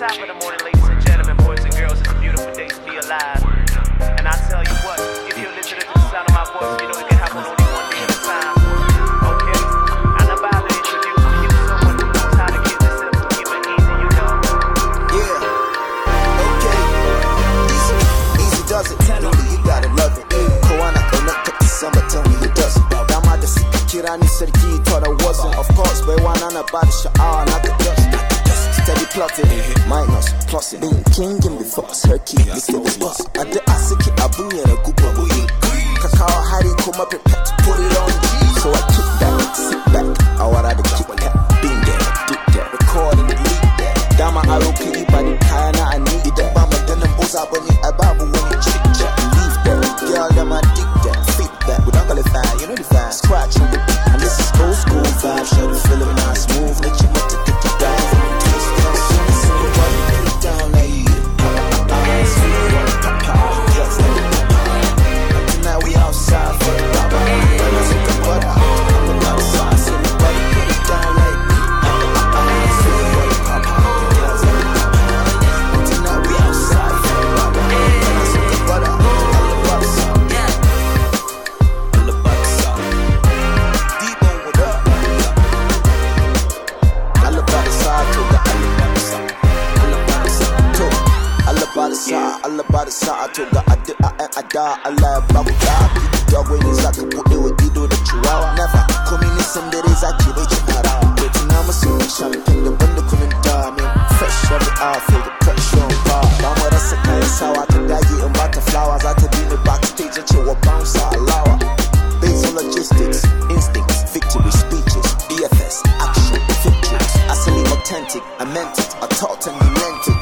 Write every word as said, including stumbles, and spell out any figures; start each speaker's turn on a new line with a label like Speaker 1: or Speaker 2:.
Speaker 1: Top of the morning, ladies and gentlemen, boys and girls. It's a beautiful day to be alive. And I tell you what, if you're listening to the sound of my voice, you know it can happen only one day at a time. Okay? I'm about to introduce to you someone who knows how to keep this simple, keep it easy, you know.
Speaker 2: Yeah. Okay. Easy. Easy does it. Only you gotta love it. Koana connect to summer, tell me who does it. Dama da suka kira ni sarki, thought I wasn't. Of course, bai wana na ba da sha'awa na ta just. Steady plotting, minus, plussing. Being king and before Turkey, Mister the boss. At the Asiki, Abu and a Gupa Bui. Kakao Hari come up and put it on G. So I kick that, sit back. I wanna the kick that. Been there, did that, record and delete that. Dama Aro P, body Kana, I need that. Bama Denim Boza, Bunny, Ababu, when you chick chat. Leave that, girl, them I dig that. Fit that, we don't call it fine, you know the fine. Scratch on the beat. And this is old school vibe, show the feeling nice, move, let you want to take it down. Allah ba da sa'a to ga addu'a ɗan ada Allah ya ba ku da dog wani za ka buɗe wa ido da ciwawa never komi nisan dare za ki bai cin harawa bai tuna masu champagne da banda kunin dame fresh every hour feel the pressure on bar ba mu rasa kayan sawa ta dage in ba ta flower za ta bi ni backstage cewa bounce alawa based on logistics instincts victory speeches B F S action victories asali authentic I meant it I taught and you meant it